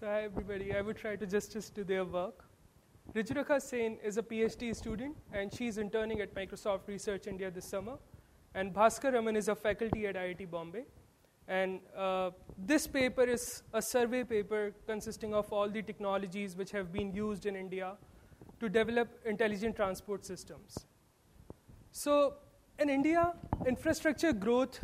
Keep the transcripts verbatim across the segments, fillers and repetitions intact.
So hi everybody, I would try to justice to their work. Rijurekha Sen is a PhD student and she's interning at Microsoft Research India this summer. And Bhaskar Raman is a faculty at I I T Bombay. And uh, this paper is a survey paper consisting of all the technologies which have been used in India to develop intelligent transport systems. So in India, infrastructure growth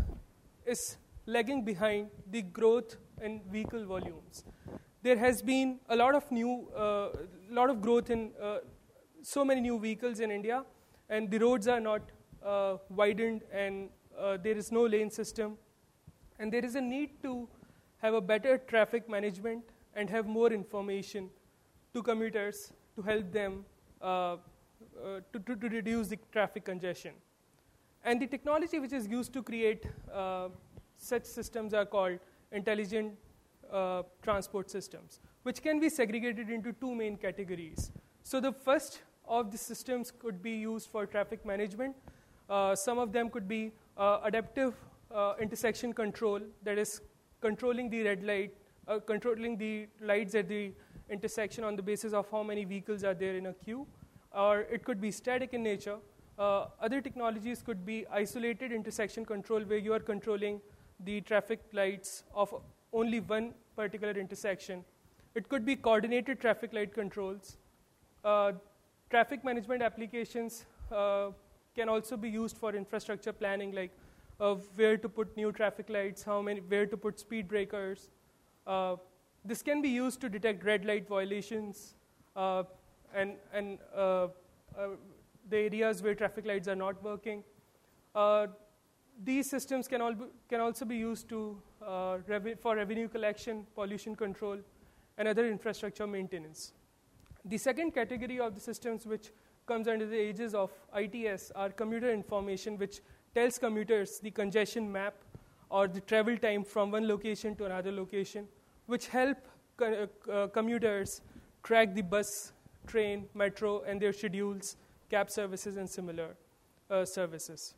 is lagging behind the growth in vehicle volumes. There has been a lot of new, uh, lot of growth in uh, so many new vehicles in India, and the roads are not uh, widened, and uh, there is no lane system. And there is a need to have a better traffic management and have more information to commuters to help them uh, uh, to, to, to reduce the traffic congestion. And the technology which is used to create uh, such systems are called intelligent uh, transport systems, which can be segregated into two main categories. So the first of the systems could be used for traffic management. Uh, some of them could be uh, adaptive uh, intersection control, that is controlling the red light, uh, controlling the lights at the intersection on the basis of how many vehicles are there in a queue. Or it could be static in nature. Uh, other technologies could be isolated intersection control, where you are controlling the traffic lights of only one particular intersection. It could be coordinated traffic light controls. Uh, traffic management applications uh, can also be used for infrastructure planning, like uh, where to put new traffic lights, how many, where to put speed breakers. Uh, this can be used to detect red light violations uh, and, and uh, uh, the areas where traffic lights are not working. Uh, these systems can, all be, can also be used to, uh, revi for revenue collection, pollution control, and other infrastructure maintenance. The second category of the systems which comes under the aegis of I T S are commuter information, which tells commuters the congestion map or the travel time from one location to another location, which help co uh, commuters track the bus, train, metro, and their schedules, cab services, and similar uh, services.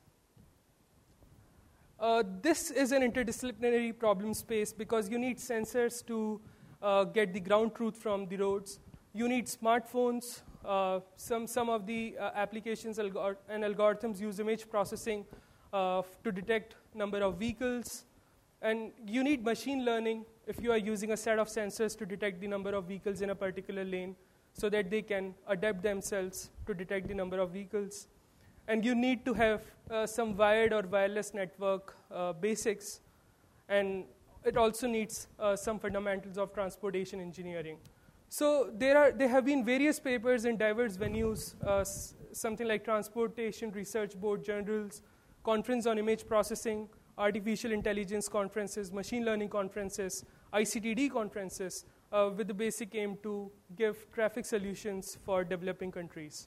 Uh, this is an interdisciplinary problem space because you need sensors to uh, get the ground truth from the roads. You need smartphones. Uh, some, some of the uh, applications algor and algorithms use image processing uh, to detect number of vehicles. And you need machine learning if you are using a set of sensors to detect the number of vehicles in a particular lane, so that they can adapt themselves to detect the number of vehicles. And you need to have uh, some wired or wireless network uh, basics, and it also needs uh, some fundamentals of transportation engineering. So there, are, there have been various papers in diverse venues, uh, something like Transportation Research Board journals, Conference on Image Processing, Artificial Intelligence conferences, Machine Learning conferences, I C T D conferences, Uh, with the basic aim to give traffic solutions for developing countries.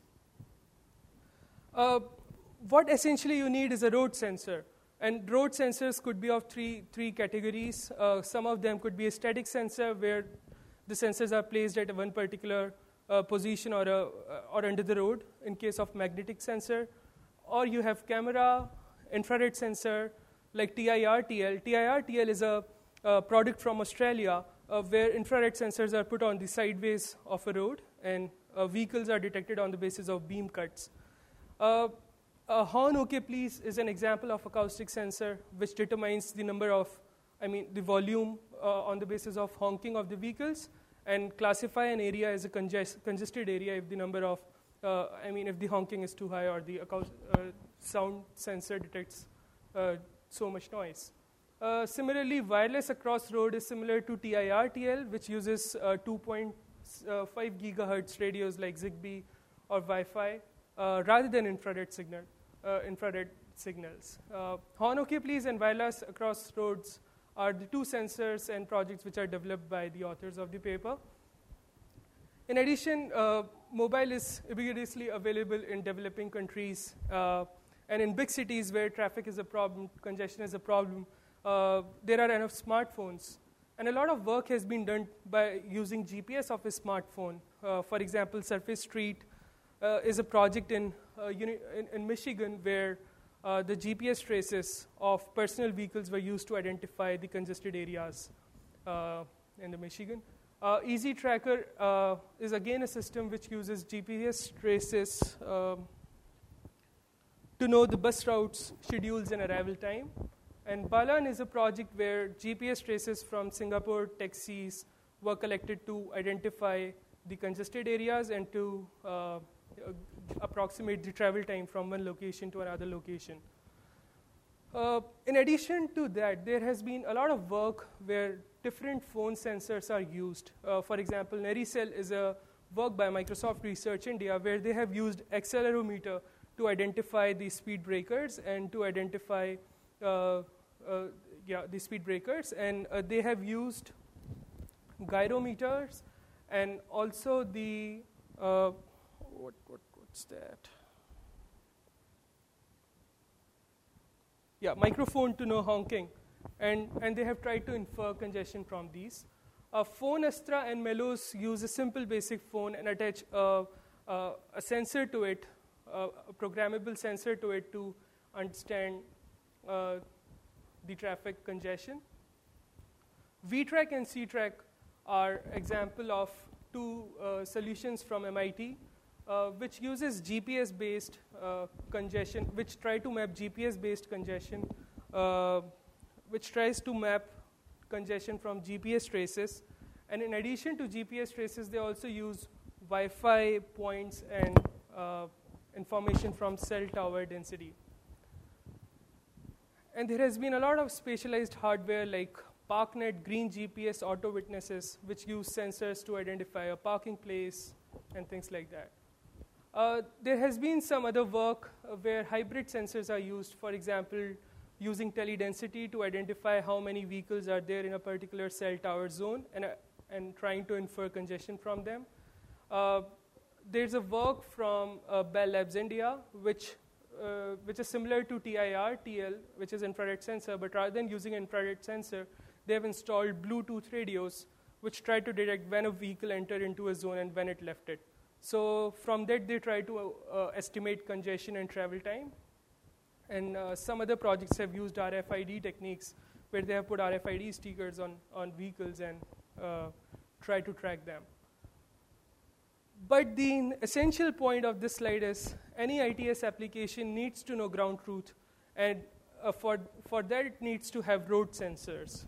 Uh, what essentially you need is a road sensor. And road sensors could be of three, three categories. Uh, some of them could be a static sensor, where the sensors are placed at one particular uh, position or, a, or under the road, in case of magnetic sensor. Or you have camera, infrared sensor, like T I R T L. T I R T L is a, a product from Australia, Uh, where infrared sensors are put on the sideways of a road, and uh, vehicles are detected on the basis of beam cuts. Uh, a horn OK please is an example of acoustic sensor, which determines the number of, I mean, the volume uh, on the basis of honking of the vehicles, and classify an area as a congest congested area if the number of, uh, I mean, if the honking is too high, or the uh, sound sensor detects uh, so much noise. Uh, similarly, wireless across road is similar to T I R T L, which uses uh, two point five gigahertz radios like Zigbee or Wi-Fi, uh, rather than infrared signal, uh, infrared signals. Uh, Horn OK please and wireless across roads are the two sensors and projects which are developed by the authors of the paper. In addition, uh, mobile is ubiquitously available in developing countries, uh, and in big cities where traffic is a problem, congestion is a problem. Uh, there are enough smartphones. And a lot of work has been done by using G P S of a smartphone. Uh, for example, Surface Street uh, is a project in, uh, in, in Michigan where uh, the G P S traces of personal vehicles were used to identify the congested areas uh, in the Michigan. Uh, Easy Tracker uh, is again a system which uses G P S traces um, to know the bus routes, schedules, and arrival time. And Balan is a project where G P S traces from Singapore taxis were collected to identify the congested areas and to uh, approximate the travel time from one location to another location. Uh, in addition to that, there has been a lot of work where different phone sensors are used. Uh, for example, Nericell is a work by Microsoft Research India where they have used accelerometer to identify the speed breakers and to identify uh, uh, yeah, the speed breakers. And uh, they have used gyrometers and also the, uh, what, what, what's that? Yeah, microphone to know honking. And, and they have tried to infer congestion from these. Uh, Phone Astra and Melos use a simple basic phone and attach uh, uh, a sensor to it, uh, a programmable sensor to it to understand uh, the traffic congestion. V-Track and C-Track are example of two uh, solutions from M I T, uh, which uses G P S-based uh, congestion, which try to map G P S-based congestion, uh, which tries to map congestion from G P S traces. And in addition to G P S traces, they also use Wi-Fi points and uh, information from cell tower density. And there has been a lot of specialized hardware like ParkNet, Green G P S, Auto Witnesses, which use sensors to identify a parking place and things like that. Uh, there has been some other work uh, where hybrid sensors are used, for example, using teledensity to identify how many vehicles are there in a particular cell tower zone and, uh, and trying to infer congestion from them. Uh, there's a work from uh, Bell Labs India, which, uh, which is similar to T I R, T L, which is infrared sensor, but rather than using infrared sensor, they have installed Bluetooth radios, which try to detect when a vehicle entered into a zone and when it left it. So from that, they try to uh, estimate congestion and travel time. And uh, some other projects have used R F I D techniques where they have put R F I D stickers on, on vehicles and uh, try to track them. But the essential point of this slide is any I T S application needs to know ground truth, and uh, for, for that it needs to have road sensors.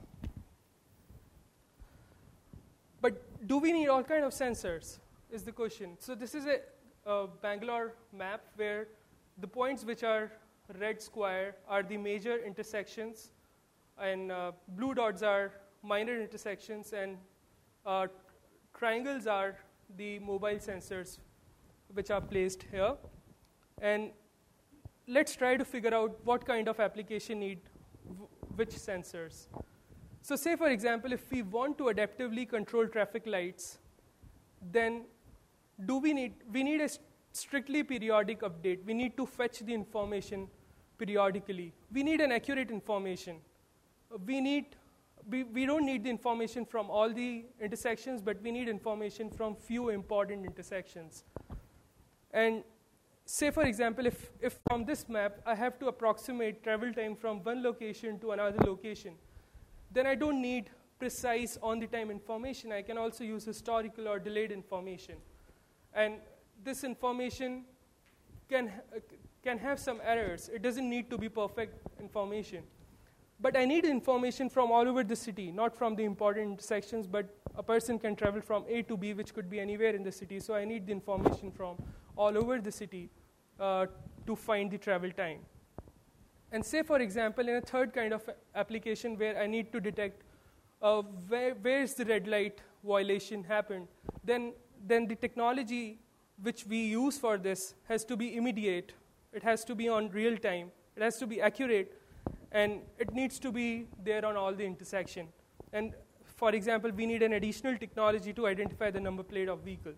But do we need all kinds of sensors is the question. So this is a, a Bangalore map where the points which are red square are the major intersections, and uh, blue dots are minor intersections, and uh, triangles are the mobile sensors which are placed here. And let's try to figure out what kind of application need w- which sensors. So say, for example, if we want to adaptively control traffic lights, then do we need, we need a st- strictly periodic update. We need to fetch the information periodically. We need an accurate information. We need, we, we don't need the information from all the intersections, but we need information from few important intersections. And say, for example, if, if from this map, I have to approximate travel time from one location to another location, then I don't need precise on-the-time information. I can also use historical or delayed information. And this information can, uh, can have some errors. It doesn't need to be perfect information. But I need information from all over the city, not from the important intersections, but a person can travel from A to B, which could be anywhere in the city. So I need the information from all over the city uh, to find the travel time. And say, for example, in a third kind of application where I need to detect uh, where, where is the red light violation happened, then, then the technology which we use for this has to be immediate. It has to be on real time. It has to be accurate. And it needs to be there on all the intersection. And for example, we need an additional technology to identify the number plate of vehicle.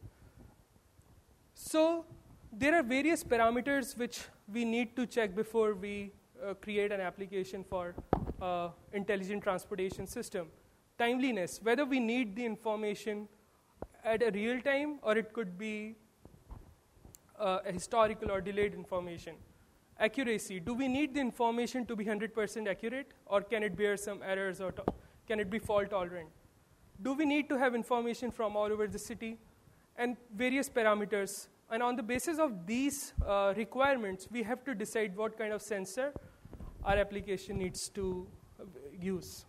So there are various parameters which we need to check before we uh, create an application for uh, intelligent transportation system. Timeliness, whether we need the information at a real time or it could be uh, a historical or delayed information. Accuracy, do we need the information to be one hundred percent accurate, or can it bear some errors, or to- can it be fault tolerant? do we need to have information from all over the city, and various parameters. And on the basis of these uh, requirements, we have to decide what kind of sensor our application needs to uh, use.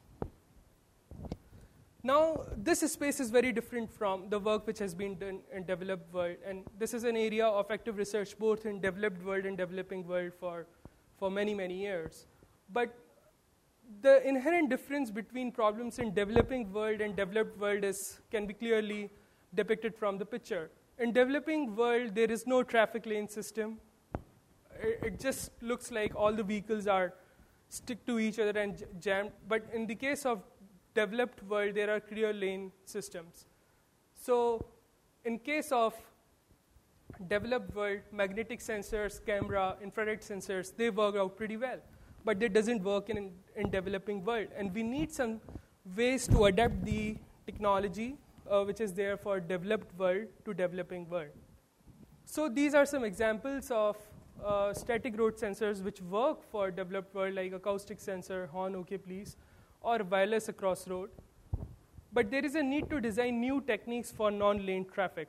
Now, this space is very different from the work which has been done in developed world. And this is an area of active research both in developed world and developing world for, for many, many years. But the inherent difference between problems in developing world and developed world is, can be clearly depicted from the picture. In developing world, there is no traffic lane system. It, it just looks like all the vehicles are stick to each other and j- jammed. But in the case of developed world, there are clear lane systems. So in case of developed world, magnetic sensors, camera, infrared sensors, they work out pretty well. But that doesn't work in, in developing world. And we need some ways to adapt the technology uh, which is there for developed world to developing world. So these are some examples of uh, static road sensors which work for developed world, like acoustic sensor, horn, okay please, or wireless across road. But there is a need to design new techniques for non-lane traffic.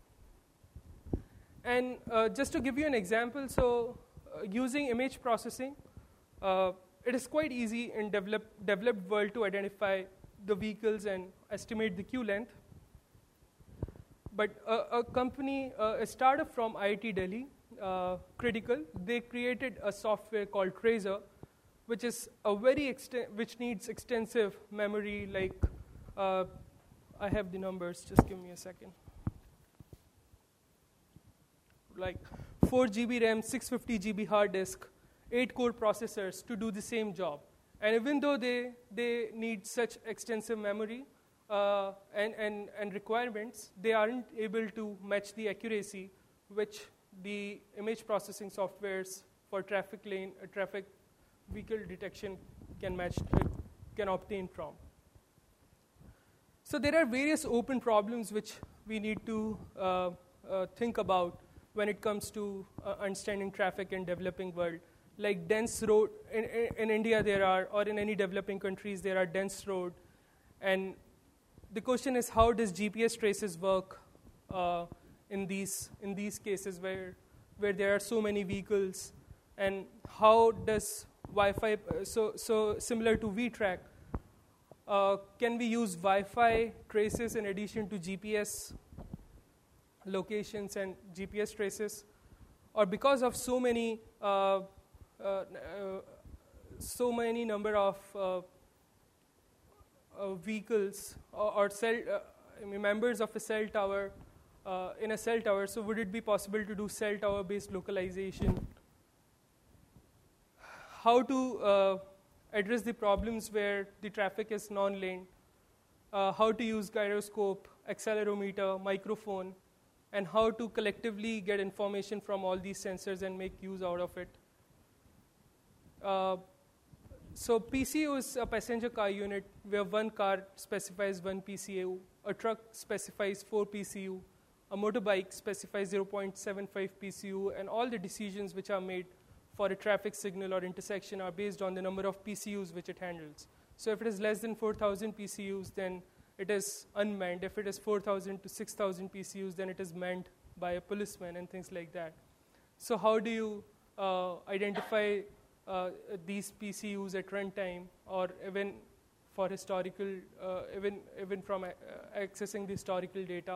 And uh, just to give you an example, so uh, using image processing, uh, it is quite easy in develop, developed world to identify the vehicles and estimate the queue length. But a, a company, uh, a startup from I I T Delhi, uh, Critical, they created a software called Tracer, which is a very exten- which needs extensive memory. Like, uh, I have the numbers. Just give me a second. Like four G B RAM, six hundred fifty G B hard disk, eight core processors to do the same job. And even though they they need such extensive memory uh, and, and and requirements, they aren't able to match the accuracy which the image processing softwares for traffic lane uh, traffic vehicle detection can match uh, can obtain from. So there are various open problems which we need to uh, uh, think about when it comes to uh, understanding traffic in developing world. Like dense road, in, in, in India there are, or in any developing countries there are dense road. And the question is, how does G P S traces work uh, in these in these cases where where there are so many vehicles, and how does Wi-Fi, uh, so so similar to V TRAC, uh, can we use Wi-Fi traces in addition to G P S locations and G P S traces? Or because of so many uh, uh, uh, so many number of uh, uh, vehicles or, or cell uh, I mean members of a cell tower uh, in a cell tower, so would it be possible to do cell tower based localization? How to uh, address the problems where the traffic is non-lane, uh, how to use gyroscope, accelerometer, microphone, and how to collectively get information from all these sensors and make use out of it. Uh, so P C U is a passenger car unit where one car specifies one P C U, a truck specifies four P C U, a motorbike specifies zero point seven five P C U, and all the decisions which are made for a traffic signal or intersection are based on the number of P C Us which it handles. So if it is less than four thousand P C Us, then it is unmanned. If it is four thousand to six thousand P C Us, then it is manned by a policeman and things like that. So how do you uh, identify uh, these P C Us at runtime, or even for historical, uh, even even from uh, accessing the historical data?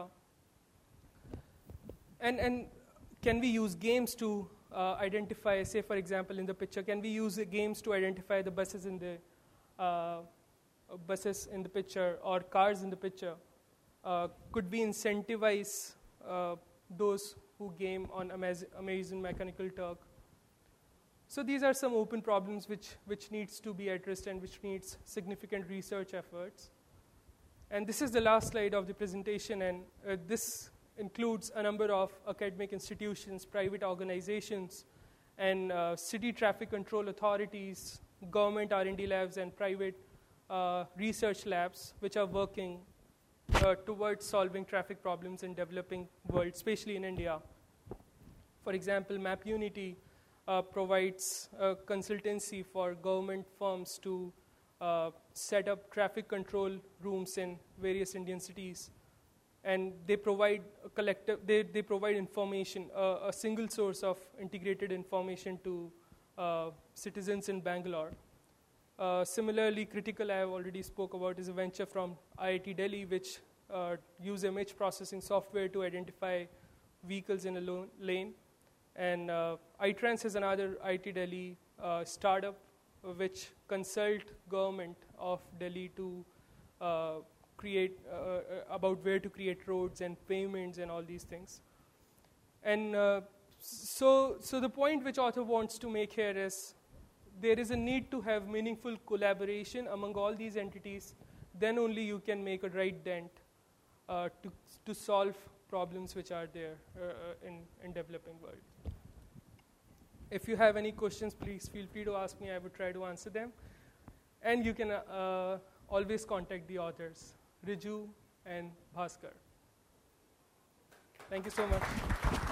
And and can we use games to uh, identify, say for example in the picture, can we use games to identify the buses in the uh, buses in the picture or cars in the picture? Uh, could we incentivize uh, those who game on Amaz- Amazon Mechanical Turk? So these are some open problems which, which needs to be addressed and which needs significant research efforts. And this is the last slide of the presentation, and uh, this includes a number of academic institutions, private organizations, and uh, city traffic control authorities, government R and D labs, and private uh, research labs which are working uh, towards solving traffic problems in developing world, especially in India. For example, MapUnity uh, provides uh, consultancy for government firms to uh, set up traffic control rooms in various Indian cities. And they provide a collective, they, they provide information, uh, a single source of integrated information to uh, citizens in Bangalore. Uh, similarly, Critical, I have already spoke about, is a venture from I I T Delhi, which uh, use image processing software to identify vehicles in a lo- lane. And uh, iTrans is another I I T Delhi uh, startup uh, which consult government of Delhi to uh, create, uh, about where to create roads and payments and all these things. And uh, so, so the point which author wants to make here is there is a need to have meaningful collaboration among all these entities. Then only you can make a right dent uh, to to solve problems which are there uh, in in developing world. If you have any questions, please feel free to ask me. I would try to answer them. And you can uh, always contact the authors, Riju and Bhaskar. Thank you so much.